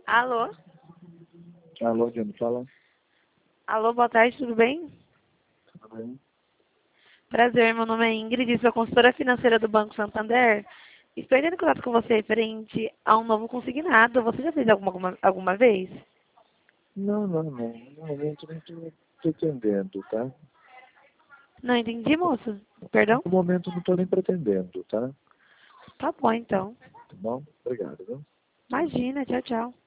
Alô? Alô, quem me fala? Alô, boa tarde, tudo bem? Tudo bem? Prazer, meu nome é Ingrid, sou consultora financeira do Banco Santander. Estou entrando em contato com você referente a um novo consignado. Você já fez alguma vez? Não. No momento não estou pretendendo, tá? Não entendi, moço. Perdão? No momento não estou nem pretendendo, tá? Tá bom, então. Tá bom? Obrigado, viu? Imagina, tchau, tchau.